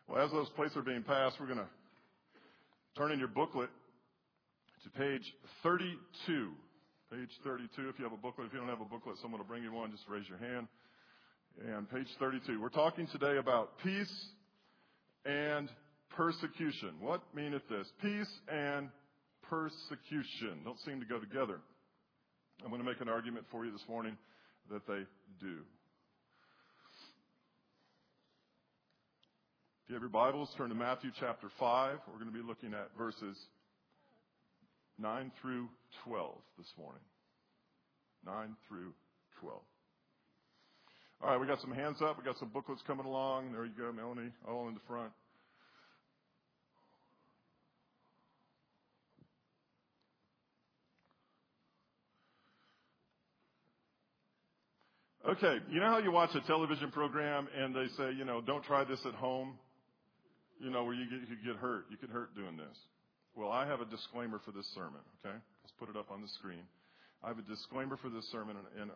Well, as those plates are being passed, we're going to turn in your booklet to page 32. Page 32, if you have a booklet. If you don't have a booklet, someone will bring you one. Just raise your hand. And page 32. We're talking today about peace and persecution. What meaneth this? Peace and persecution don't seem to go together. I'm going to make an argument for you this morning that they do. If you have your Bibles, turn to Matthew chapter 5. We're going to be looking at verses 9 through 12 this morning. 9 through 12. All right, we got some hands up. We got some booklets coming along. There you go, Melanie, all in the front. Okay, you know how you watch a television program and they say, don't try this at home? Where you could get hurt. You could hurt doing this. Well, I have a disclaimer for this sermon, okay? Let's put it up on the screen. I have a disclaimer for this sermon, and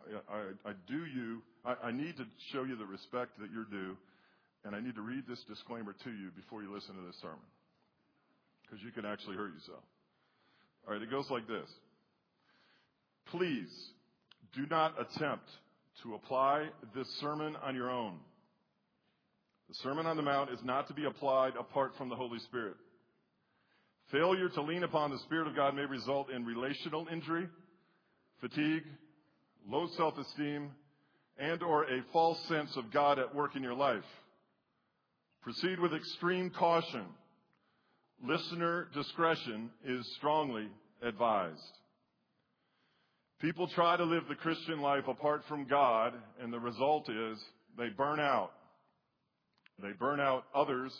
I need to show you the respect that you're due, and I need to read this disclaimer to you before you listen to this sermon, because you can actually hurt yourself. All right, it goes like this. Please do not attempt to apply this sermon on your own. The Sermon on the Mount is not to be applied apart from the Holy Spirit. Failure to lean upon the Spirit of God may result in relational injury, fatigue, low self-esteem, and or a false sense of God at work in your life. Proceed with extreme caution. Listener discretion is strongly advised. People try to live the Christian life apart from God, and the result is they burn out. They burn out others.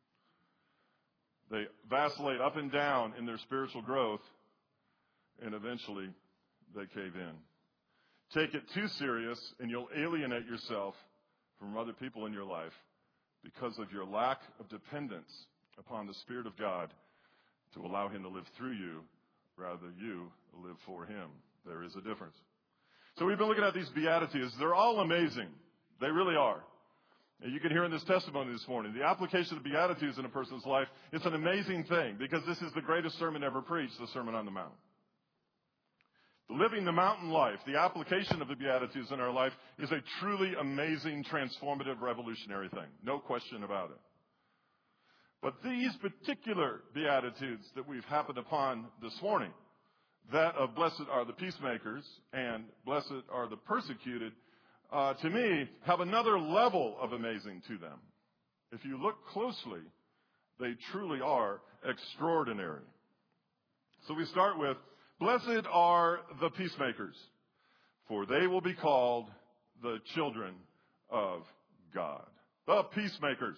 They vacillate up and down in their spiritual growth, and eventually they cave in. Take it too serious, and you'll alienate yourself from other people in your life because of your lack of dependence upon the Spirit of God to allow Him to live through you rather than you live for Him. There is a difference. So we've been looking at these Beatitudes. They're all amazing. They really are. You can hear in this testimony this morning, the application of the Beatitudes in a person's life, it's an amazing thing because this is the greatest sermon ever preached, the Sermon on the Mount. Living the mountain life, the application of the Beatitudes in our life is a truly amazing, transformative, revolutionary thing. No question about it. But these particular Beatitudes that we've happened upon this morning, that of blessed are the peacemakers and blessed are the persecuted, to me, have another level of amazing to them. If you look closely, they truly are extraordinary. So we start with, blessed are the peacemakers, for they will be called the children of God. The peacemakers.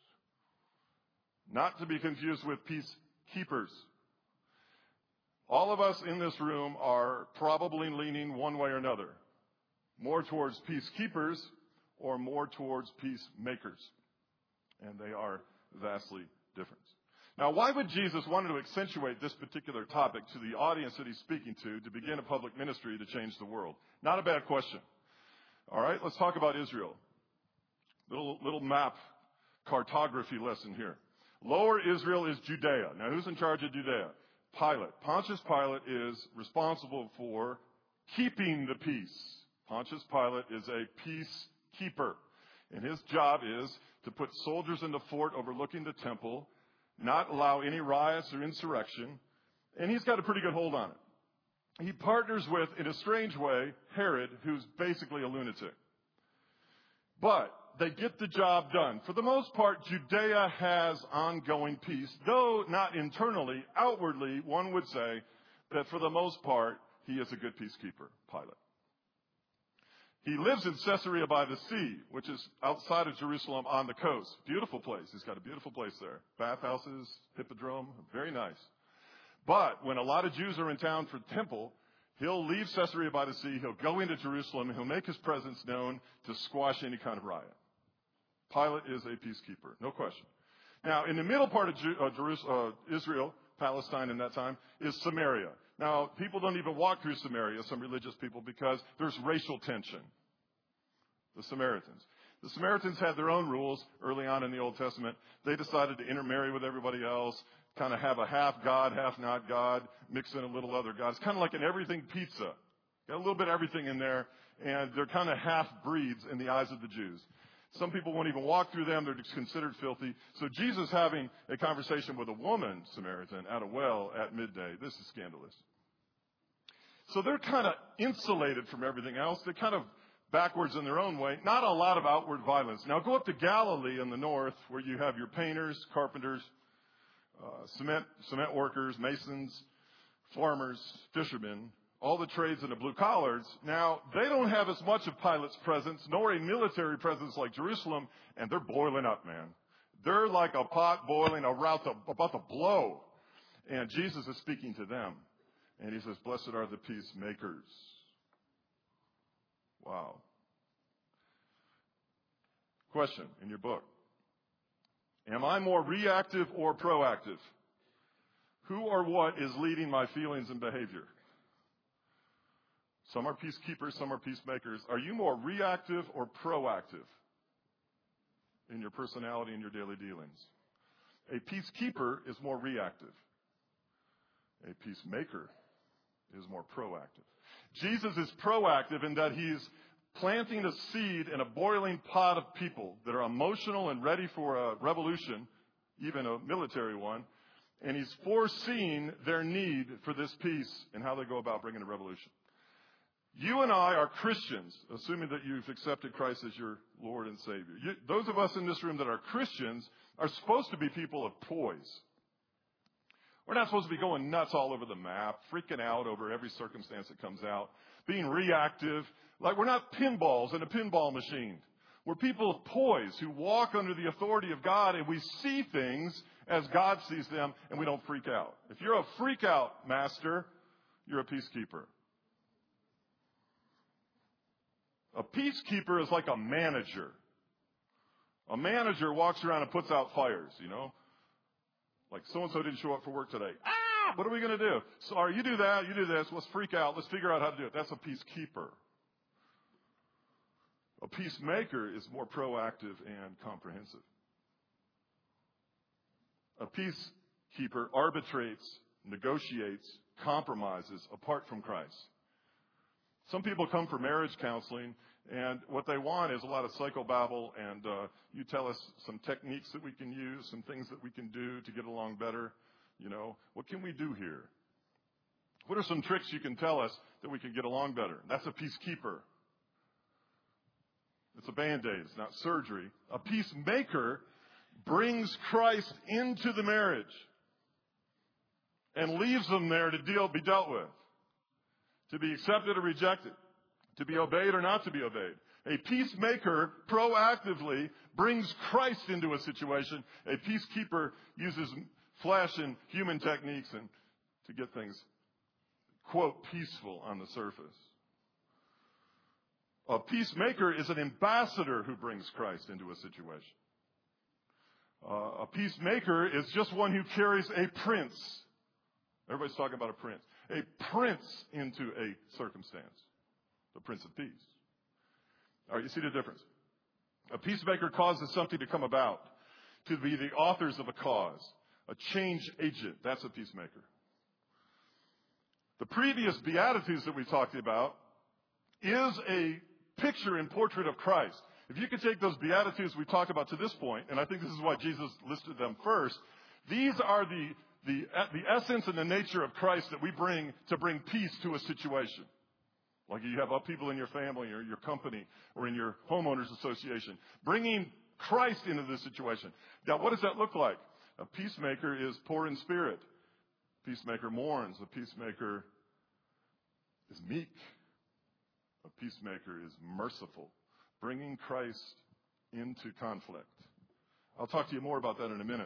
Not to be confused with peacekeepers. All of us in this room are probably leaning one way or another. More towards peacekeepers or more towards peacemakers. And they are vastly different. Now, why would Jesus want to accentuate this particular topic to the audience that He's speaking to begin a public ministry to change the world? Not a bad question. All right, let's talk about Israel. Little map cartography lesson here. Lower Israel is Judea. Now, who's in charge of Judea? Pilate. Pontius Pilate is responsible for keeping the peace. Pontius Pilate is a peacekeeper, and his job is to put soldiers in the fort overlooking the temple, not allow any riots or insurrection, and he's got a pretty good hold on it. He partners with, in a strange way, Herod, who's basically a lunatic. But they get the job done. For the most part, Judea has ongoing peace, though not internally. Outwardly, one would say that for the most part, he is a good peacekeeper, Pilate. He lives in Caesarea by the sea, which is outside of Jerusalem on the coast. Beautiful place. He's got a beautiful place there. Bathhouses, hippodrome, very nice. But when a lot of Jews are in town for the temple, he'll leave Caesarea by the sea, he'll go into Jerusalem, and he'll make his presence known to squash any kind of riot. Pilate is a peacekeeper, no question. Now, in the middle part of Israel, Palestine in that time, is Samaria. Now, people don't even walk through Samaria, some religious people, because there's racial tension. The Samaritans. The Samaritans had their own rules early on in the Old Testament. They decided to intermarry with everybody else, kind of have a half God, half not God, mix in a little other gods, kind of like an everything pizza. Got a little bit of everything in there, and they're kind of half-breeds in the eyes of the Jews. Some people won't even walk through them. They're just considered filthy. So Jesus having a conversation with a woman, Samaritan, at a well at midday, this is scandalous. So they're kind of insulated from everything else. They're kind of backwards in their own way. Not a lot of outward violence. Now go up to Galilee in the north where you have your painters, carpenters, cement workers, masons, farmers, fishermen, all the trades and the blue collars. Now, they don't have as much of Pilate's presence, nor a military presence like Jerusalem, and they're boiling up, man. They're like a pot boiling, about to blow. And Jesus is speaking to them. And he says, blessed are the peacemakers. Wow. Question in your book. Am I more reactive or proactive? Who or what is leading my feelings and behavior? Some are peacekeepers, some are peacemakers. Are you more reactive or proactive in your personality and your daily dealings? A peacekeeper is more reactive. A peacemaker is more proactive. Jesus is proactive in that he's planting a seed in a boiling pot of people that are emotional and ready for a revolution, even a military one, and he's foreseeing their need for this peace and how they go about bringing a revolution. You and I are Christians, assuming that you've accepted Christ as your Lord and Savior. Those of us in this room that are Christians are supposed to be people of poise. We're not supposed to be going nuts all over the map, freaking out over every circumstance that comes out, being reactive. Like we're not pinballs in a pinball machine. We're people of poise who walk under the authority of God, and we see things as God sees them, and we don't freak out. If you're a freak out master, you're a peacekeeper. A peacekeeper is like a manager. A manager walks around and puts out fires, you know. Like so-and-so didn't show up for work today. What are we going to do? Sorry, you do that, you do this. Let's freak out. Let's figure out how to do it. That's a peacekeeper. A peacemaker is more proactive and comprehensive. A peacekeeper arbitrates, negotiates, compromises apart from Christ. Some people come for marriage counseling, and what they want is a lot of psychobabble, and you tell us some techniques that we can use, some things that we can do to get along better. You know, what can we do here? What are some tricks you can tell us that we can get along better? That's a peacekeeper. It's a Band-Aid. It's not surgery. A peacemaker brings Christ into the marriage and leaves them there to be dealt with, to be accepted or rejected, to be obeyed or not to be obeyed. A peacemaker proactively brings Christ into a situation. A peacekeeper uses flesh and human techniques and to get things, quote, peaceful on the surface. A peacemaker is an ambassador who brings Christ into a situation. A peacemaker is just one who carries a prince. Everybody's talking about a prince. A prince into a circumstance. The Prince of Peace. All right, you see the difference. A peacemaker causes something to come about, to be the authors of a cause, a change agent. That's a peacemaker. The previous Beatitudes that we talked about is a picture and portrait of Christ. If you could take those Beatitudes we talked about to this point, and I think this is why Jesus listed them first, these are the essence and the nature of Christ that we bring to bring peace to a situation. Like you have upheaval in your family or your company or in your homeowners association. Bringing Christ into this situation. Now, what does that look like? A peacemaker is poor in spirit. A peacemaker mourns. A peacemaker is meek. A peacemaker is merciful. Bringing Christ into conflict. I'll talk to you more about that in a minute.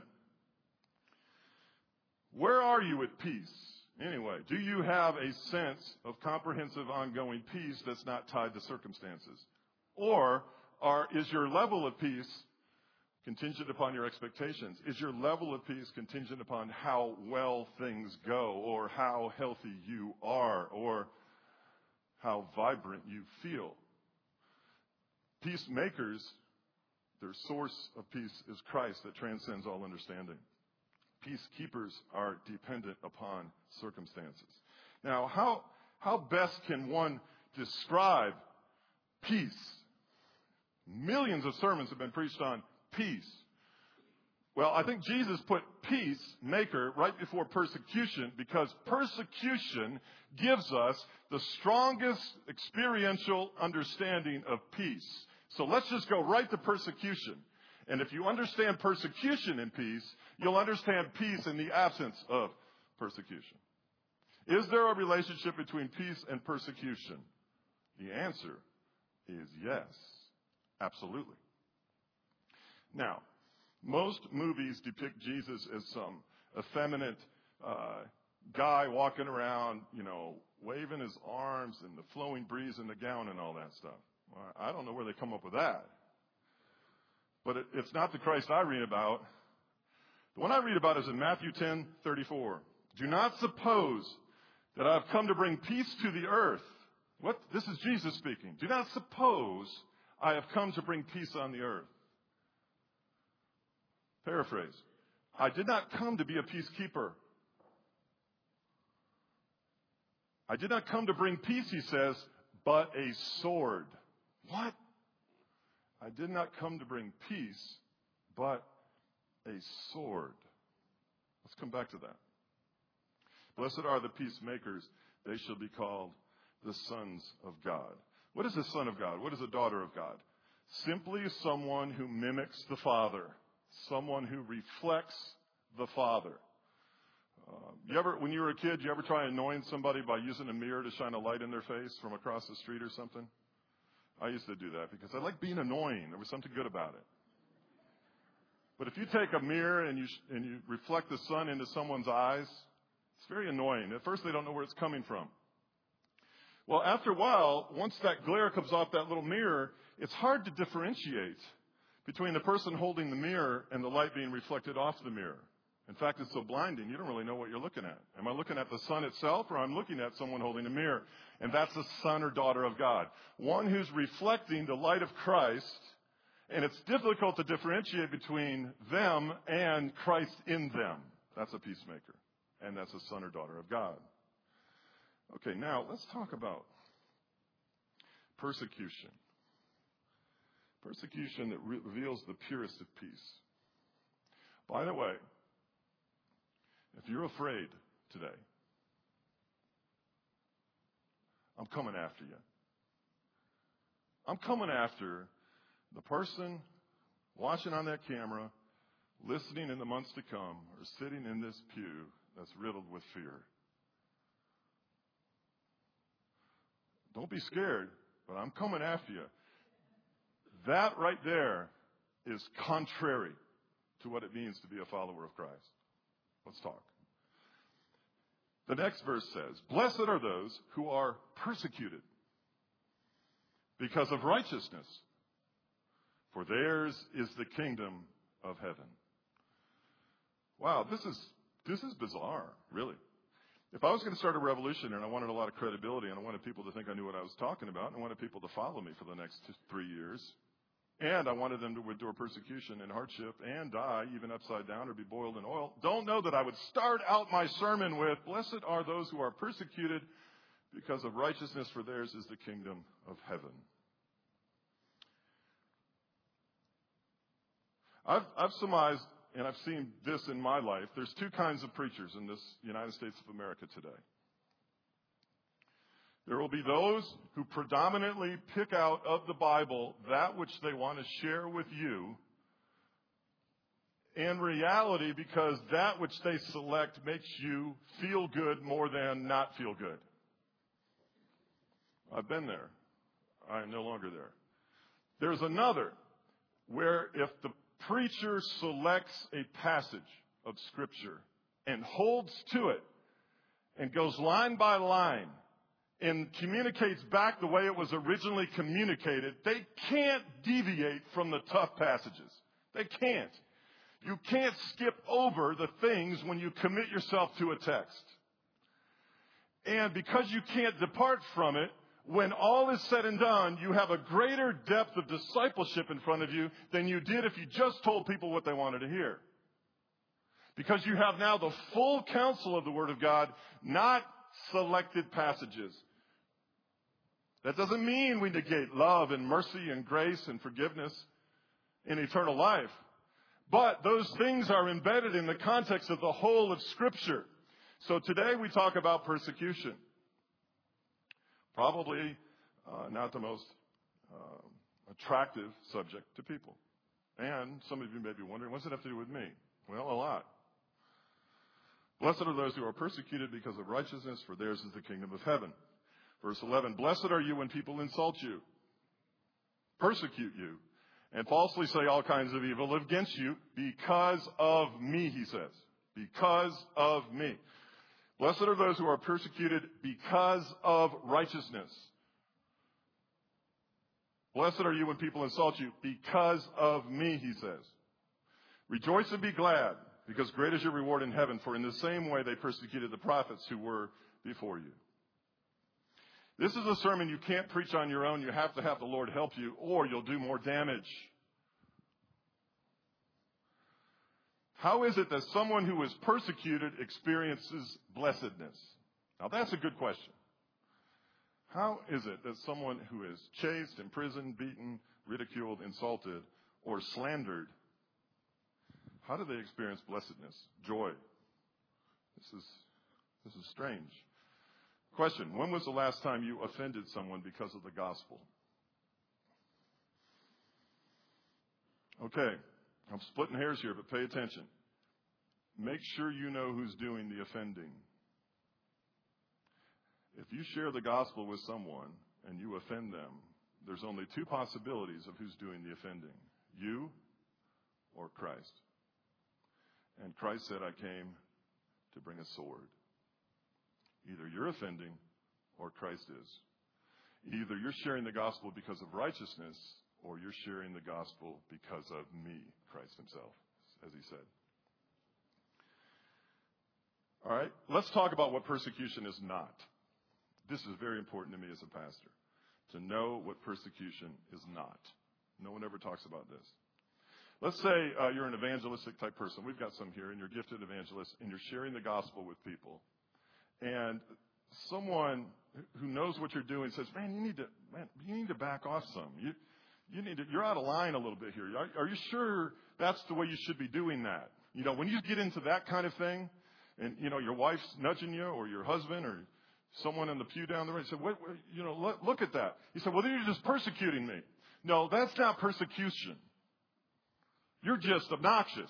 Where are you at peace? Anyway, do you have a sense of comprehensive ongoing peace that's not tied to circumstances? Or is your level of peace contingent upon your expectations? Is your level of peace contingent upon how well things go, or how healthy you are, or how vibrant you feel? Peacemakers Their source of peace is Christ that transcends all understanding. Peacekeepers are dependent upon circumstances. Now, how best can one describe peace? Millions of sermons have been preached on peace. Well, I think Jesus put peacemaker right before persecution because persecution gives us the strongest experiential understanding of peace. So let's just go right to persecution. And if you understand persecution in peace, you'll understand peace in the absence of persecution. Is there a relationship between peace and persecution? The answer is yes, absolutely. Now, most movies depict Jesus as some effeminate guy walking around, waving his arms and the flowing breeze in the gown and all that stuff. Well, I don't know where they come up with that. But it's not the Christ I read about. The one I read about is in Matthew 10:34. Do not suppose that I have come to bring peace to the earth. What? This is Jesus speaking. Do not suppose I have come to bring peace on the earth. Paraphrase. I did not come to be a peacekeeper. I did not come to bring peace, he says, but a sword. What? I did not come to bring peace, but a sword. Let's come back to that. Blessed are the peacemakers. They shall be called the sons of God. What is a son of God? What is a daughter of God? Simply someone who mimics the Father. Someone who reflects the Father. When you were a kid, you ever try annoying somebody by using a mirror to shine a light in their face from across the street or something? I used to do that because I like being annoying. There was something good about it. But if you take a mirror and you reflect the sun into someone's eyes, it's very annoying. At first, they don't know where it's coming from. Well, after a while, once that glare comes off that little mirror, it's hard to differentiate between the person holding the mirror and the light being reflected off the mirror. In fact, it's so blinding, you don't really know what you're looking at. Am I looking at the sun itself, or I'm looking at someone holding a mirror? And that's a son or daughter of God. One who's reflecting the light of Christ, and it's difficult to differentiate between them and Christ in them. That's a peacemaker, and that's a son or daughter of God. Okay, now let's talk about persecution. Persecution that reveals the purest of peace. By the way, if you're afraid today, I'm coming after you. I'm coming after the person watching on that camera, listening in the months to come, or sitting in this pew that's riddled with fear. Don't be scared, but I'm coming after you. That right there is contrary to what it means to be a follower of Christ. Let's talk. The next verse says, blessed are those who are persecuted because of righteousness, for theirs is the kingdom of heaven. Wow, this is bizarre, really. If I was going to start a revolution and I wanted a lot of credibility and I wanted people to think I knew what I was talking about and I wanted people to follow me for the next 3 years, and I wanted them to endure persecution and hardship and die even upside down or be boiled in oil, don't know that I would start out my sermon with, blessed are those who are persecuted because of righteousness, for theirs is the kingdom of heaven. I've surmised, and I've seen this in my life, there's two kinds of preachers in this United States of America today. There will be those who predominantly pick out of the Bible that which they want to share with you in reality because that which they select makes you feel good more than not feel good. I've been there. I am no longer there. There's another where if the preacher selects a passage of Scripture and holds to it and goes line by line and communicates back the way it was originally communicated, they can't deviate from the tough passages. They can't. You can't skip over the things when you commit yourself to a text. And because you can't depart from it, when all is said and done, you have a greater depth of discipleship in front of you than you did if you just told people what they wanted to hear. Because you have now the full counsel of the Word of God, not selected passages. That doesn't mean we negate love and mercy and grace and forgiveness in eternal life. But those things are embedded in the context of the whole of Scripture. So today we talk about persecution. Probably not the most attractive subject to people. And some of you may be wondering, what's it have to do with me? Well, a lot. Blessed are those who are persecuted because of righteousness, for theirs is the kingdom of heaven. Verse 11, blessed are you when people insult you, persecute you, and falsely say all kinds of evil against you because of me, he says. Because of me. Blessed are those who are persecuted because of righteousness. Blessed are you when people insult you because of me, he says. Rejoice and be glad, because great is your reward in heaven, for in the same way they persecuted the prophets who were before you. This is a sermon you can't preach on your own. You have to have the Lord help you, or you'll do more damage. How is it that someone who is persecuted experiences blessedness? Now, that's a good question. How is it that someone who is chased, imprisoned, beaten, ridiculed, insulted, or slandered, how do they experience blessedness, joy? This is strange. Question, when was the last time you offended someone because of the gospel? Okay, I'm splitting hairs here, but pay attention. Make sure you know who's doing the offending. If you share the gospel with someone and you offend them, there's only two possibilities of who's doing the offending. You or Christ. And Christ said, I came to bring a sword. Either you're offending or Christ is. Either you're sharing the gospel because of righteousness or you're sharing the gospel because of me, Christ himself, as he said. All right, let's talk about what persecution is not. This is very important to me as a pastor, to know what persecution is not. No one ever talks about this. Let's say you're an evangelistic type person. We've got some here, and you're gifted evangelists, and you're sharing the gospel with people. And someone who knows what you're doing says, man, you need to back off some. You're out of line a little bit here. Are you sure that's the way you should be doing that? You know, when you get into that kind of thing, and, you know, your wife's nudging you, or your husband, or someone in the pew down the road, said, look at that. He said, well, then you're just persecuting me. No, that's not persecution. You're just obnoxious.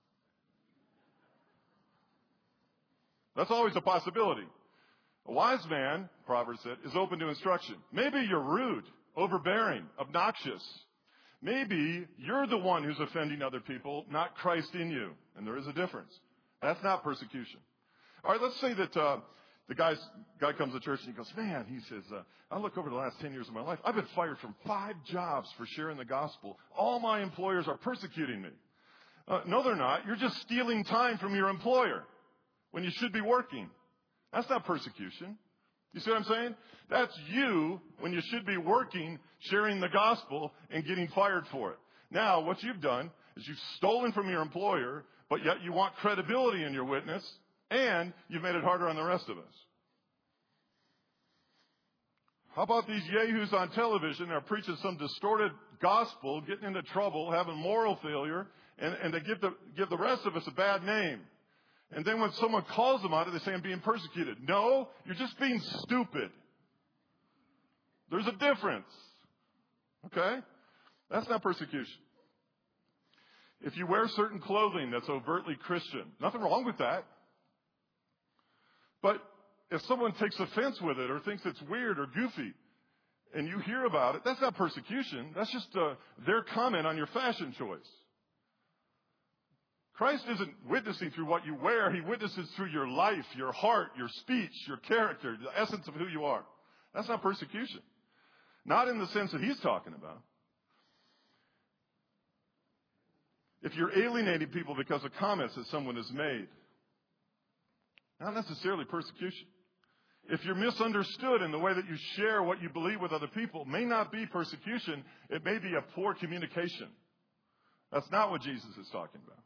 That's always a possibility. A wise man, Proverbs said, is open to instruction. Maybe you're rude, overbearing, obnoxious. Maybe you're the one who's offending other people, not Christ in you. And there is a difference. That's not persecution. All right, let's say that the guy comes to church and he goes, man, he says, I look over the last 10 years of my life. I've been fired from 5 jobs for sharing the gospel. All my employers are persecuting me. No, they're not. You're just stealing time from your employer when you should be working. That's not persecution. You see what I'm saying? That's you when you should be working, sharing the gospel, and getting fired for it. Now, what you've done is you've stolen from your employer, but yet you want credibility in your witness, and you've made it harder on the rest of us. How about these yahoos on television that are preaching some distorted gospel, getting into trouble, having moral failure, and they give the rest of us a bad name? And then when someone calls them out, they say, I'm being persecuted. No, you're just being stupid. There's a difference. Okay? That's not persecution. If you wear certain clothing that's overtly Christian, nothing wrong with that. But if someone takes offense with it or thinks it's weird or goofy, and you hear about it, that's not persecution. That's just their comment on your fashion choice. Christ isn't witnessing through what you wear. He witnesses through your life, your heart, your speech, your character, the essence of who you are. That's not persecution. Not in the sense that he's talking about. If you're alienating people because of comments that someone has made, not necessarily persecution. If you're misunderstood in the way that you share what you believe with other people, it may not be persecution. It may be a poor communication. That's not what Jesus is talking about.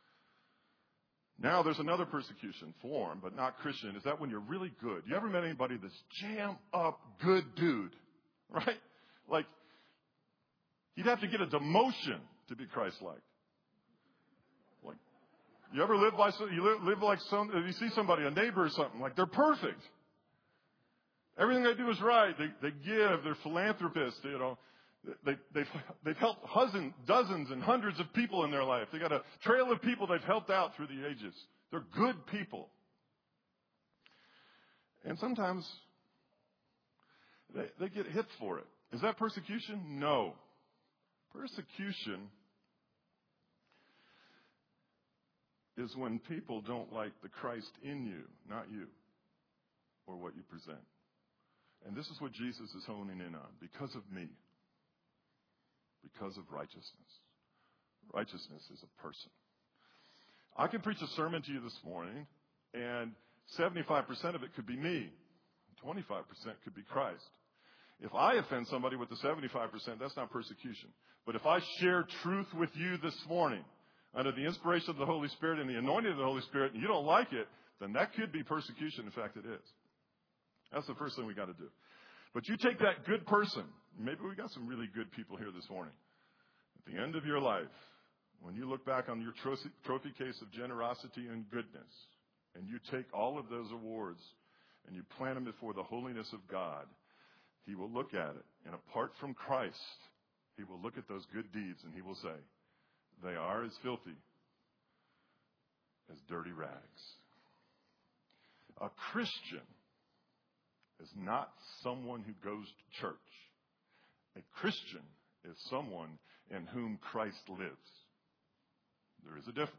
Now there's another persecution form, but not Christian. Is that when you're really good? You ever met anybody that's jam-up good dude? Right? Like, he'd have to get a demotion to be Christ-like. Like, you ever live like you see somebody, a neighbor or something, like they're perfect. Everything they do is right. They give. They're philanthropists. You know, they've helped dozens and hundreds of people in their life. They got a trail of people they've helped out through the ages. They're good people. And sometimes they get hit for it. Is that persecution? No. Persecution is when people don't like the Christ in you, not you, or what you present. And this is what Jesus is honing in on. Because of me. Because of righteousness. Righteousness is a person. I can preach a sermon to you this morning, and 75% of it could be me. 25% could be Christ. If I offend somebody with the 75%, that's not persecution. But if I share truth with you this morning, under the inspiration of the Holy Spirit and the anointing of the Holy Spirit, and you don't like it, then that could be persecution. In fact, it is. That's the first thing we got to do. But you take that good person. Maybe we got some really good people here this morning. At the end of your life, when you look back on your trophy case of generosity and goodness, and you take all of those awards and you plant them before the holiness of God, he will look at it. And apart from Christ, he will look at those good deeds and he will say, they are as filthy as dirty rags. A Christian is not someone who goes to church. A Christian is someone in whom Christ lives. There is a difference.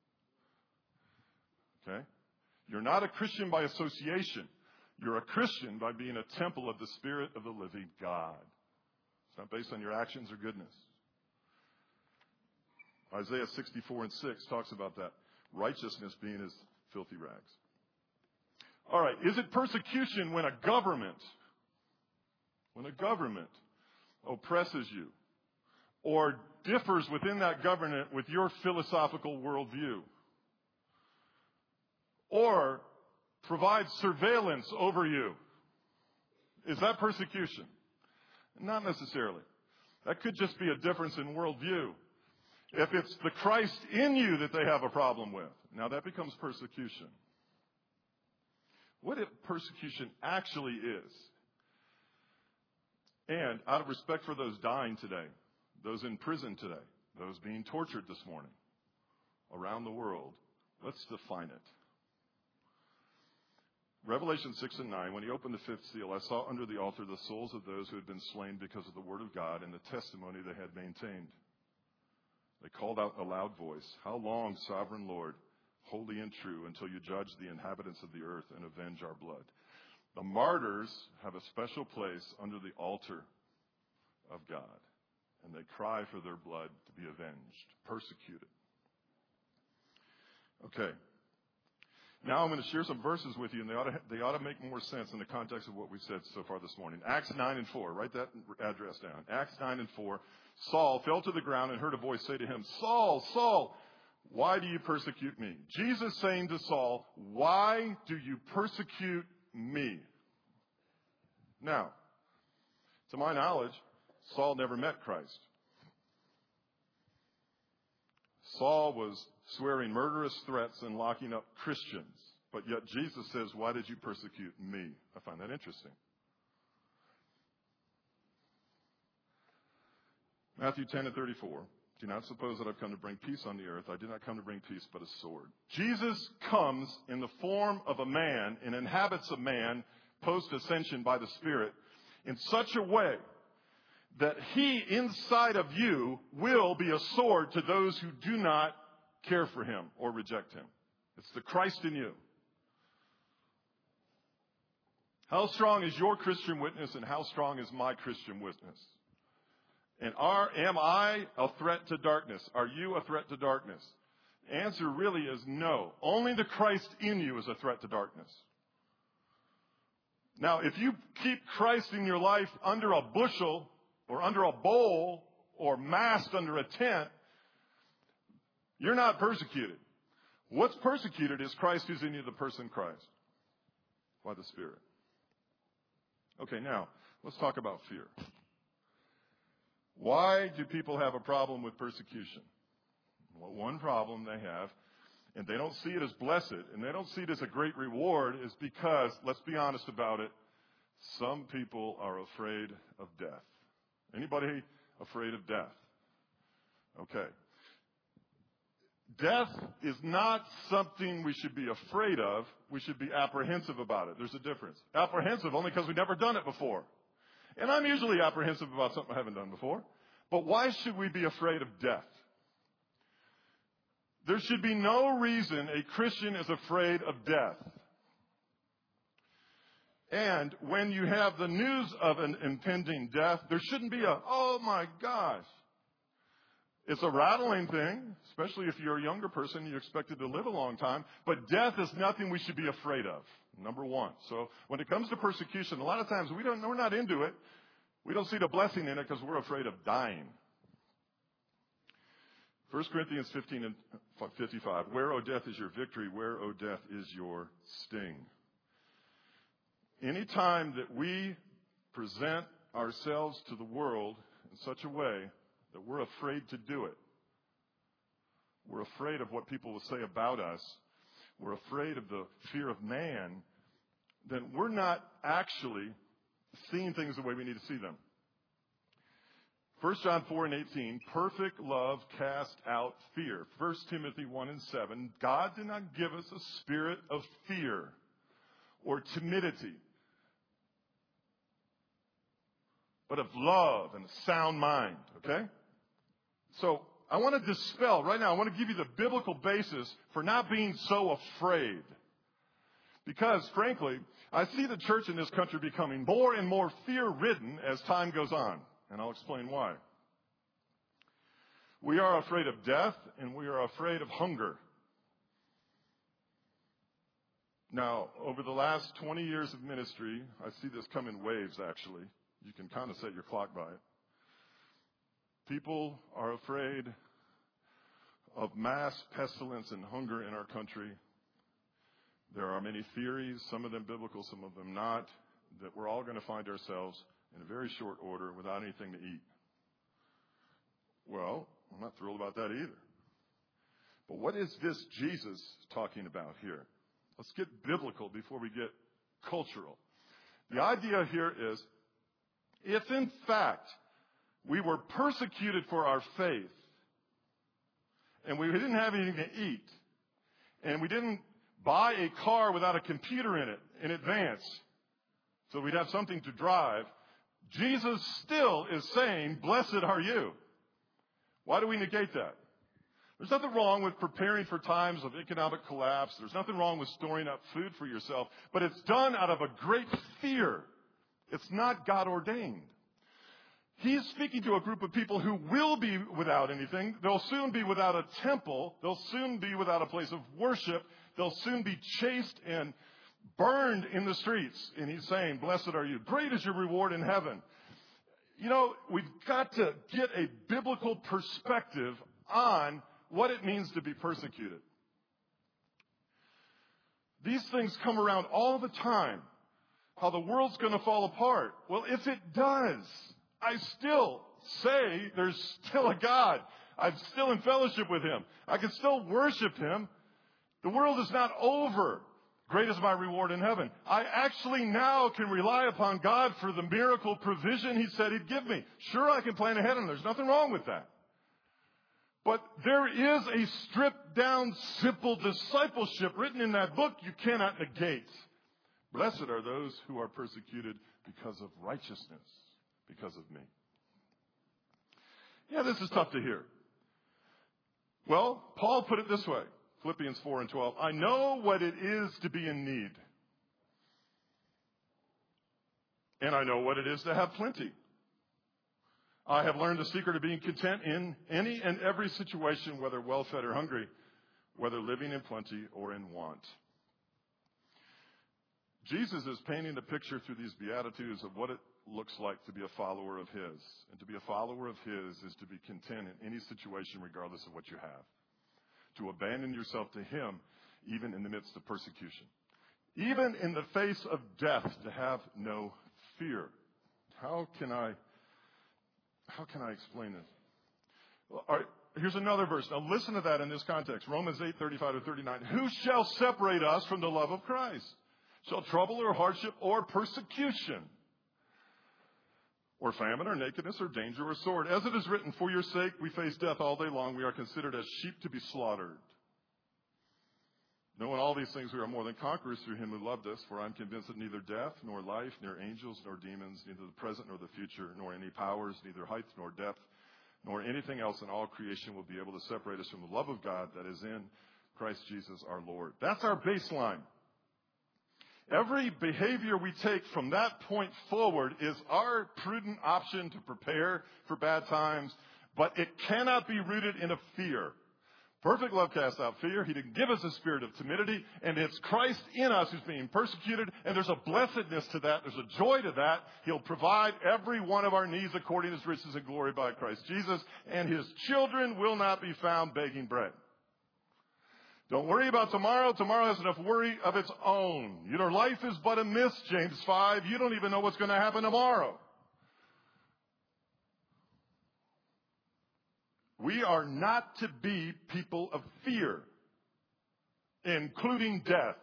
Okay? You're not a Christian by association. You're a Christian by being a temple of the Spirit of the living God. It's not based on your actions or goodness. Isaiah 64:6 talks about that. Righteousness being as filthy rags. All right, is it persecution when a government oppresses you or differs within that government with your philosophical worldview or provides surveillance over you? Is that persecution? Not necessarily. That could just be a difference in worldview. If it's the Christ in you that they have a problem with, now that becomes persecution. What persecution actually is. And out of respect for those dying today, those in prison today, those being tortured this morning around the world, let's define it. Revelation 6:9, when he opened the fifth seal, I saw under the altar the souls of those who had been slain because of the word of God and the testimony they had maintained. They called out in a loud voice, how long, sovereign Lord, holy and true, until you judge the inhabitants of the earth and avenge our blood? The martyrs have a special place under the altar of God, and they cry for their blood to be avenged, persecuted. Okay. Now I'm going to share some verses with you, and they ought to make more sense in the context of what we've said so far this morning. Acts 9:4. Write that address down. Acts 9:4. Saul fell to the ground and heard a voice say to him, Saul, Saul, why do you persecute me? Jesus saying to Saul, why do you persecute me? Now, to my knowledge, Saul never met Christ. Saul was swearing murderous threats and locking up Christians. But yet Jesus says, why did you persecute me? I find that interesting. Matthew 10:34. Do not suppose that I've come to bring peace on the earth. I did not come to bring peace, but a sword. Jesus comes in the form of a man and inhabits a man post-ascension by the Spirit in such a way that he inside of you will be a sword to those who do not care for him or reject him. It's the Christ in you. How strong is your Christian witness and how strong is my Christian witness? And am I a threat to darkness? Are you a threat to darkness? The answer really is no. Only the Christ in you is a threat to darkness. Now, if you keep Christ in your life under a bushel or under a bowl or masked under a tent, you're not persecuted. What's persecuted is Christ who's in you, the person Christ, by the Spirit. Okay, now, let's talk about fear. Why do people have a problem with persecution? Well, one problem they have, and they don't see it as blessed, and they don't see it as a great reward, is because, let's be honest about it, some people are afraid of death. Anybody afraid of death? Okay. Death is not something we should be afraid of. We should be apprehensive about it. There's a difference. Apprehensive only because we've never done it before. And I'm usually apprehensive about something I haven't done before. But why should we be afraid of death? There should be no reason a Christian is afraid of death. And when you have the news of an impending death, there shouldn't be oh my gosh. It's a rattling thing, especially if you're a younger person, you're expected to live a long time. But death is nothing we should be afraid of, number one. So when it comes to persecution, a lot of times we're not into it. We don't see the blessing in it because we're afraid of dying. 1 Corinthians 15 and 55. Where, O death, is your victory? Where, O death, is your sting? Anytime that we present ourselves to the world in such a way that we're afraid to do it, we're afraid of what people will say about us, we're afraid of the fear of man, then we're not actually seeing things the way we need to see them. 1 John 4 and 18, perfect love casts out fear. 1 Timothy 1 and 7, God did not give us a spirit of fear or timidity, but of love and a sound mind, okay? So I want to dispel, right now, I want to give you the biblical basis for not being so afraid. Because, frankly, I see the church in this country becoming more and more fear-ridden as time goes on. And I'll explain why. We are afraid of death, and we are afraid of hunger. Now, over the last 20 years of ministry, I see this come in waves, actually. You can kind of set your clock by it. People are afraid of mass pestilence and hunger in our country. There are many theories, some of them biblical, some of them not, that we're all going to find ourselves in a very short order without anything to eat. Well, I'm not thrilled about that either. But what is this Jesus talking about here? Let's get biblical before we get cultural. The idea here is, if in fact we were persecuted for our faith, and we didn't have anything to eat, and we didn't buy a car without a computer in it in advance, so we'd have something to drive, Jesus still is saying, blessed are you. Why do we negate that? There's nothing wrong with preparing for times of economic collapse. There's nothing wrong with storing up food for yourself. But it's done out of a great fear. It's not God ordained. He's speaking to a group of people who will be without anything. They'll soon be without a temple. They'll soon be without a place of worship. They'll soon be chased and burned in the streets. And he's saying, blessed are you. Great is your reward in heaven. You know, we've got to get a biblical perspective on what it means to be persecuted. These things come around all the time. How the world's going to fall apart. Well, if it does, I still say there's still a God. I'm still in fellowship with Him. I can still worship Him. The world is not over. Great is my reward in heaven. I actually now can rely upon God for the miracle provision He said He'd give me. Sure, I can plan ahead, and there's nothing wrong with that. But there is a stripped-down, simple discipleship written in that book you cannot negate. Blessed are those who are persecuted because of righteousness, because of me. Yeah, this is tough to hear. Well, Paul put it this way. Philippians 4 and 12. I know what it is to be in need. And I know what it is to have plenty. I have learned the secret of being content in any and every situation, whether well-fed or hungry, whether living in plenty or in want. Jesus is painting a picture through these Beatitudes of what it looks like to be a follower of His. And to be a follower of His is to be content in any situation regardless of what you have. To abandon yourself to Him even in the midst of persecution. Even in the face of death, to have no fear. How can I explain this? Well, all right, here's another verse. Now listen to that in this context. Romans 8:35-39. Who shall separate us from the love of Christ? Shall trouble or hardship or persecution, or famine or nakedness or danger or sword? As it is written, for your sake we face death all day long. We are considered as sheep to be slaughtered. Knowing all these things, we are more than conquerors through Him who loved us. For I am convinced that neither death, nor life, nor angels, nor demons, neither the present nor the future, nor any powers, neither height nor depth, nor anything else in all creation will be able to separate us from the love of God that is in Christ Jesus our Lord. That's our baseline. Every behavior we take from that point forward is our prudent option to prepare for bad times, but it cannot be rooted in a fear. Perfect love casts out fear. He didn't give us a spirit of timidity, and it's Christ in us who's being persecuted, and there's a blessedness to that. There's a joy to that. He'll provide every one of our needs according to His riches and glory by Christ Jesus, and His children will not be found begging bread. Don't worry about tomorrow. Tomorrow has enough worry of its own. Your life is but a mist, James 5. You don't even know what's going to happen tomorrow. We are not to be people of fear, including death.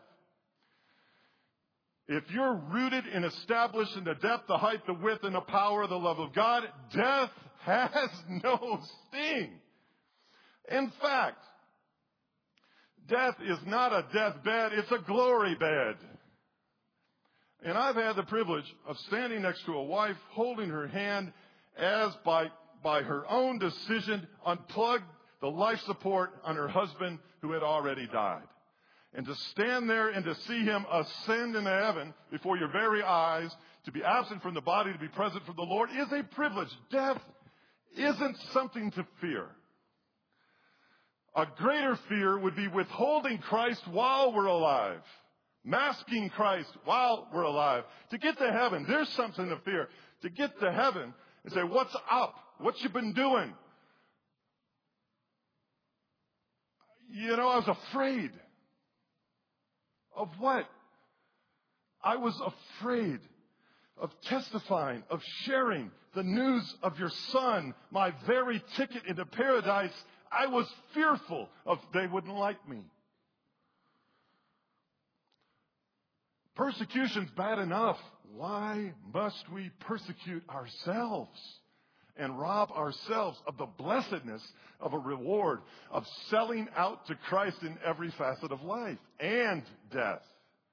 If you're rooted and established in the depth, the height, the width, and the power of the love of God, death has no sting. In fact, death is not a deathbed, it's a glory bed. And I've had the privilege of standing next to a wife, holding her hand as by her own decision, unplugged the life support on her husband who had already died. And to stand there and to see him ascend into heaven before your very eyes, to be absent from the body, to be present for the Lord, is a privilege. Death isn't something to fear. A greater fear would be withholding Christ while we're alive. Masking Christ while we're alive. To get to heaven, there's something to fear. To get to heaven and say, what's up? What you been doing? You know, I was afraid. Of what? I was afraid of testifying, of sharing the news of your Son, my very ticket into paradise. I was fearful of they wouldn't like me. Persecution's bad enough. Why must we persecute ourselves and rob ourselves of the blessedness of a reward of selling out to Christ in every facet of life and death?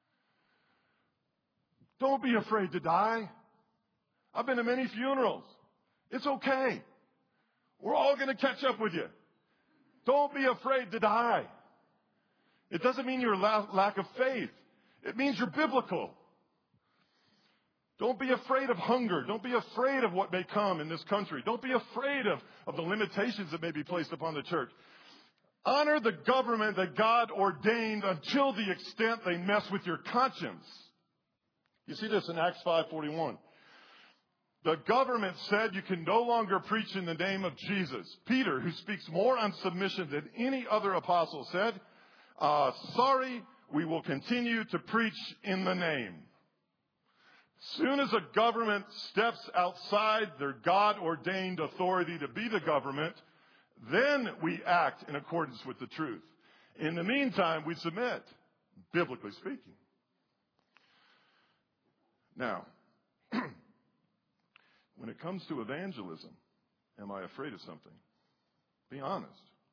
Don't be afraid to die. I've been to many funerals. It's okay. We're all going to catch up with you. Don't be afraid to die. It doesn't mean you're lack of faith. It means you're biblical. Don't be afraid of hunger. Don't be afraid of what may come in this country. Don't be afraid of the limitations that may be placed upon the church. Honor the government that God ordained until the extent they mess with your conscience. You see this in Acts 5:41. The government said you can no longer preach in the name of Jesus. Peter, who speaks more on submission than any other apostle, said, sorry, we will continue to preach in the name. Soon as a government steps outside their God-ordained authority to be the government, then we act in accordance with the truth. In the meantime, we submit, biblically speaking. Now, when it comes to evangelism, am I afraid of something? Be honest.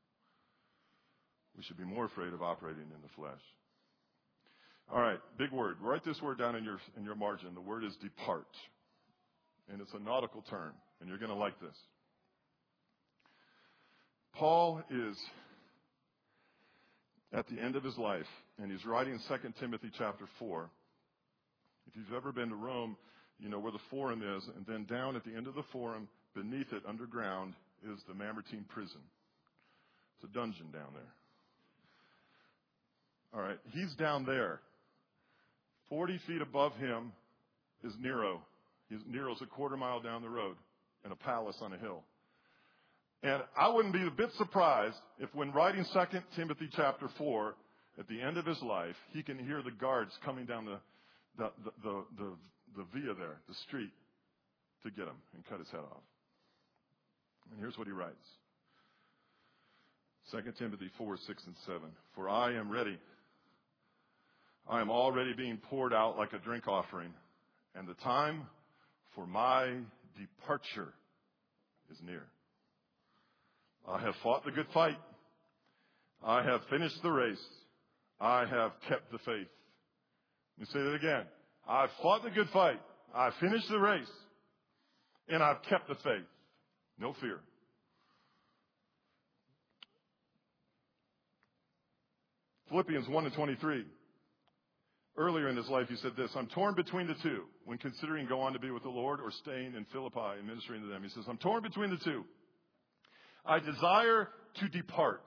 We should be more afraid of operating in the flesh. All right, big word. Write this word down in your margin. The word is depart. And it's a nautical term, and you're going to like this. Paul is at the end of his life, and he's writing 2 Timothy chapter 4. If you've ever been to Rome, you know where the Forum is, and then down at the end of the Forum, beneath it, underground, is the Mamertine prison. It's a dungeon down there. All right, he's down there 40 feet above him is Nero. Nero's a quarter mile down the road in a palace on a hill. And I wouldn't be a bit surprised if when writing 2 Timothy chapter 4, at the end of his life, he can hear the guards coming down the via there, the street, to get him and cut his head off. And here's what he writes. 2 Timothy 4, 6, and 7. For I am ready. I am already being poured out like a drink offering, and the time for my departure is near. I have fought the good fight. I have finished the race. I have kept the faith. Let me say that again. I've fought the good fight. I've finished the race. And I've kept the faith. No fear. Philippians 1:23. Earlier in his life, he said this, I'm torn between the two when considering go on to be with the Lord or staying in Philippi and ministering to them. He says, I'm torn between the two. I desire to depart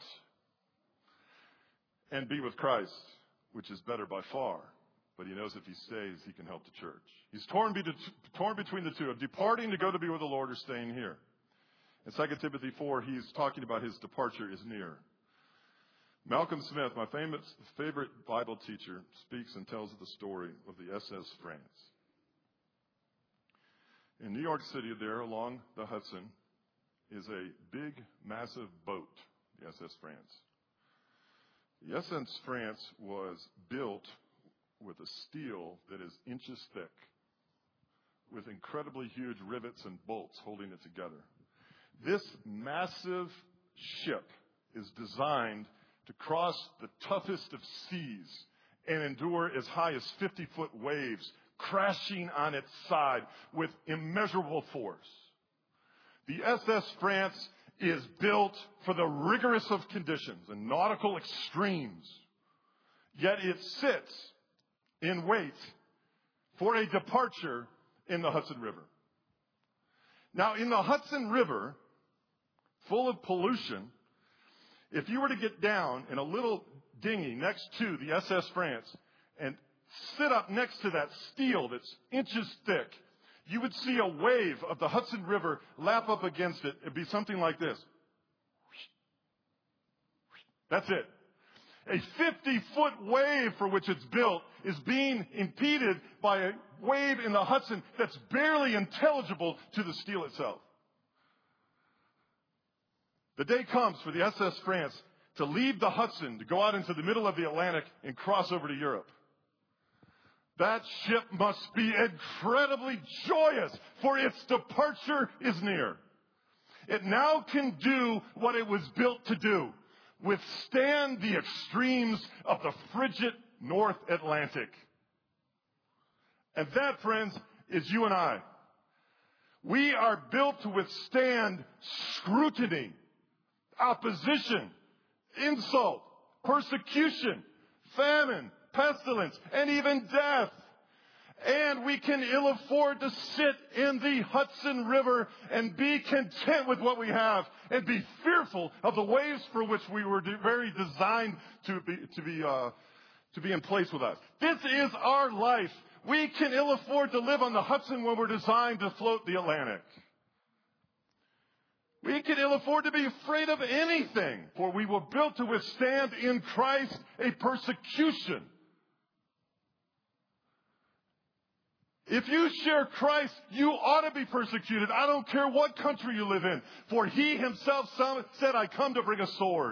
and be with Christ, which is better by far. But he knows if he stays, he can help the church. He's torn between the two, of departing to go to be with the Lord or staying here. In 2 Timothy 4, he's talking about his departure is near. Malcolm Smith, my favorite Bible teacher, speaks and tells the story of the SS France. In New York City, there along the Hudson, is a big, massive boat, the SS France. The SS France was built with a steel that is inches thick, with incredibly huge rivets and bolts holding it together. This massive ship is designed to cross the toughest of seas and endure as high as 50-foot waves, crashing on its side with immeasurable force. The SS France is built for the rigorous of conditions and nautical extremes, yet it sits in wait for a departure in the Hudson River. Now, in the Hudson River, full of pollution, if you were to get down in a little dinghy next to the SS France and sit up next to that steel that's inches thick, you would see a wave of the Hudson River lap up against it. It'd be something like this. That's it. A 50-foot wave for which it's built is being impeded by a wave in the Hudson that's barely intelligible to the steel itself. The day comes for the SS France to leave the Hudson, to go out into the middle of the Atlantic and cross over to Europe. That ship must be incredibly joyous, for its departure is near. It now can do what it was built to do, withstand the extremes of the frigid North Atlantic. And that, friends, is you and I. We are built to withstand scrutiny, opposition, insult, persecution, famine, pestilence, and even death. And we can ill afford to sit in the Hudson River and be content with what we have and be fearful of the waves for which we were very designed to be in place with us. This is our life. We can ill afford to live on the Hudson when we're designed to float the Atlantic. We can ill afford to be afraid of anything, for we were built to withstand in Christ a persecution. If you share Christ, you ought to be persecuted. I don't care what country you live in, for he himself said, I come to bring a sword.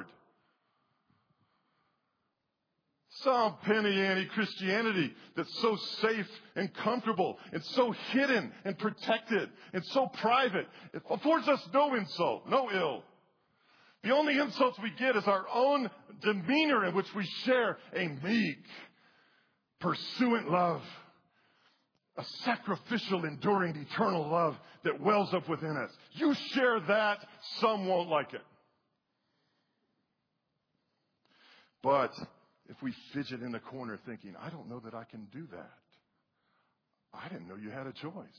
Some penny ante Christianity that's so safe and comfortable and so hidden and protected and so private, it affords us no insult, no ill. The only insults we get is our own demeanor in which we share a meek, pursuant love, a sacrificial, enduring, eternal love that wells up within us. You share that, some won't like it. But if we fidget in the corner thinking, I don't know that I can do that. I didn't know you had a choice.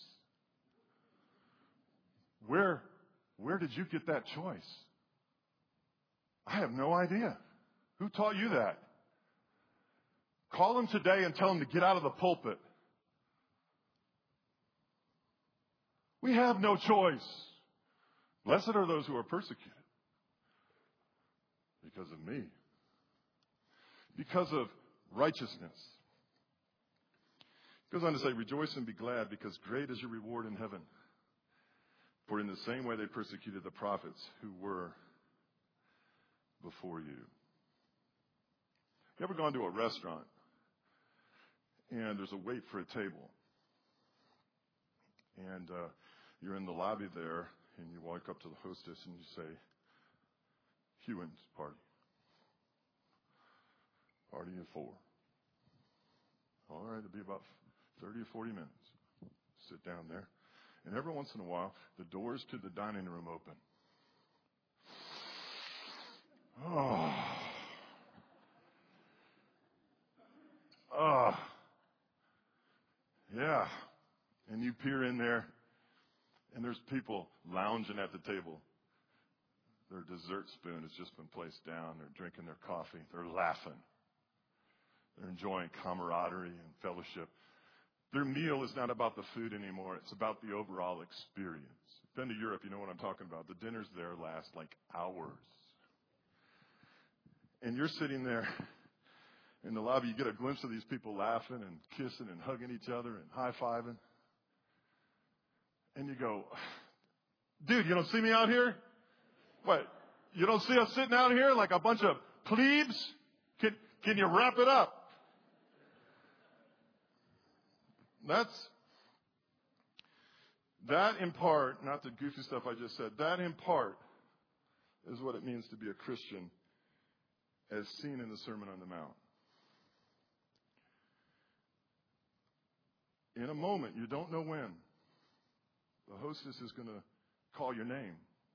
Where did you get that choice? I have no idea. Who taught you that? Call them today and tell them to get out of the pulpit. We have no choice. Blessed are those who are persecuted because of me, because of righteousness. It goes on to say, rejoice and be glad, because great is your reward in heaven. For in the same way they persecuted the prophets who were before you. You ever gone to a restaurant and there's a wait for a table? And you're in the lobby there, and you walk up to the hostess and you say, Hewins party. Party of 4. All right, it'll be about 30 or 40 minutes. Sit down there. And every once in a while, the doors to the dining room open. Yeah. And you peer in there, and there's people lounging at the table. Their dessert spoon has just been placed down. They're drinking their coffee. They're laughing. They're enjoying camaraderie and fellowship. Their meal is not about the food anymore. It's about the overall experience. Been to Europe, you know what I'm talking about. The dinners there last like hours. And you're sitting there in the lobby. You get a glimpse of these people laughing and kissing and hugging each other and high-fiving. And you go, dude, you don't see me out here? What? You don't see us sitting out here like a bunch of plebes? Can you wrap it up? That in part, not the goofy stuff I just said, that in part is what it means to be a Christian as seen in the Sermon on the Mount. In a moment, you don't know when, the hostess is going to call your name.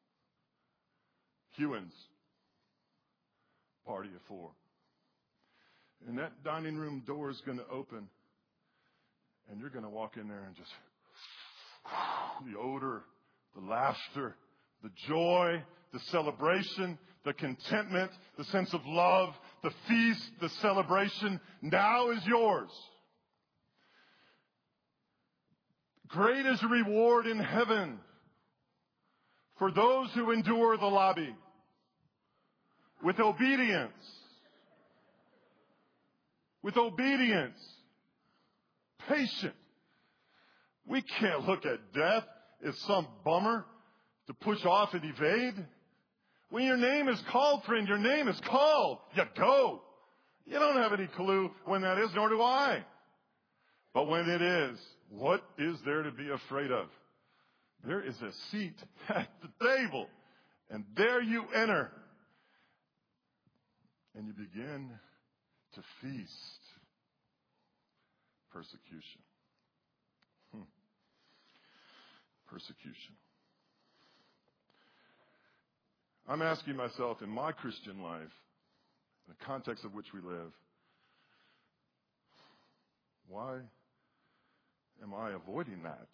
Hewins, party of 4. And that dining room door is going to open, and you're going to walk in there and just the odor, the laughter, the joy, the celebration, the contentment, the sense of love, the feast, the celebration now is yours. Great is the reward in heaven for those who endure the lobby with obedience. With obedience. Patient. We can't look at death as some bummer to push off and evade. When your name is called, friend, your name is called. You go. You don't have any clue when that is, nor do I. But when it is, what is there to be afraid of? There is a seat at the table, and there you enter. And you begin to feast. Persecution. Persecution. I'm asking myself in my Christian life, in the context of which we live, why am I avoiding that?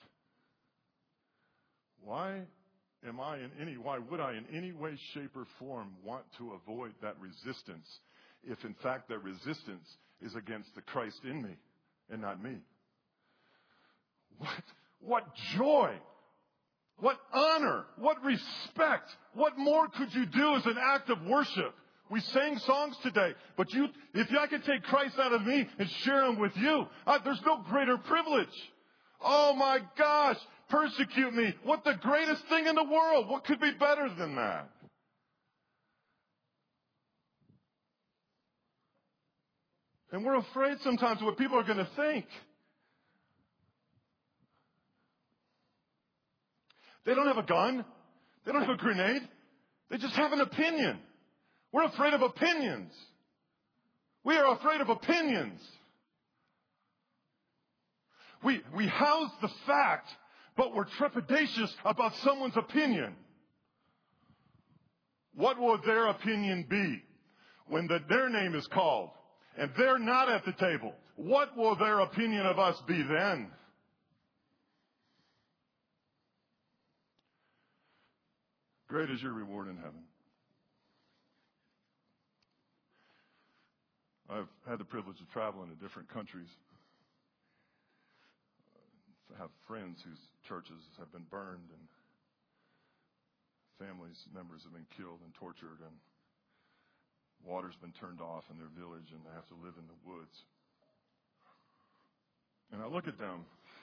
Why would I in any way, shape, or form want to avoid that resistance if in fact that resistance is against the Christ in me and not me? What joy! What honor! What respect! What more could you do as an act of worship? We sang songs today, but if I could take Christ out of me and share him with you, there's no greater privilege. Oh my gosh, persecute me. What the greatest thing in the world? What could be better than that? And we're afraid sometimes of what people are going to think. They don't have a gun. They don't have a grenade. They just have an opinion. We're afraid of opinions. We are afraid of opinions. We house the fact, but we're trepidatious about someone's opinion. What will their opinion be when their name is called and they're not at the table? What will their opinion of us be then? Great is your reward in heaven. I've had the privilege of traveling to different countries. I have friends whose churches have been burned and families, members have been killed and tortured, and water's been turned off in their village, and they have to live in the woods. And I look at them,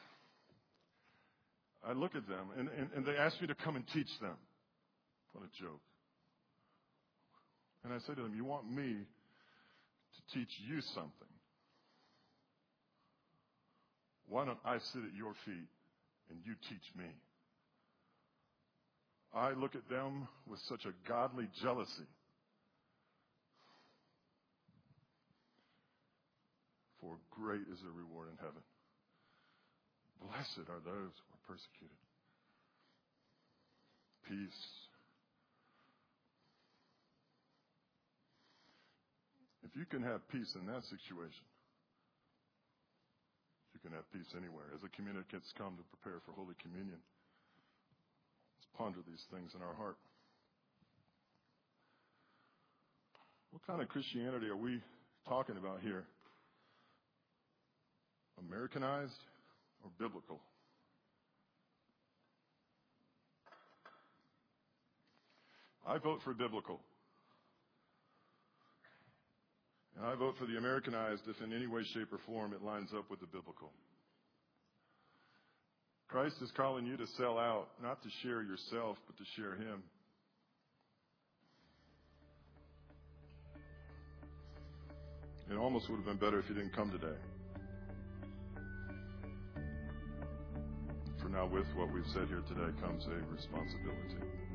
and they ask me to come and teach them. What a joke. And I say to them, you want me to teach you something? Why don't I sit at your feet and you teach me? I look at them with such a godly jealousy. For great is their reward in heaven. Blessed are those who are persecuted. Peace. If you can have peace in that situation, you can have peace anywhere. As the communicants come to prepare for Holy Communion, let's ponder these things in our heart. What kind of Christianity are we talking about here? Americanized or biblical? I vote for biblical. And I vote for the Americanized if in any way, shape, or form it lines up with the biblical. Christ is calling you to sell out, not to share yourself, but to share Him. It almost would have been better if you didn't come today. For now, with what we've said here today comes a responsibility.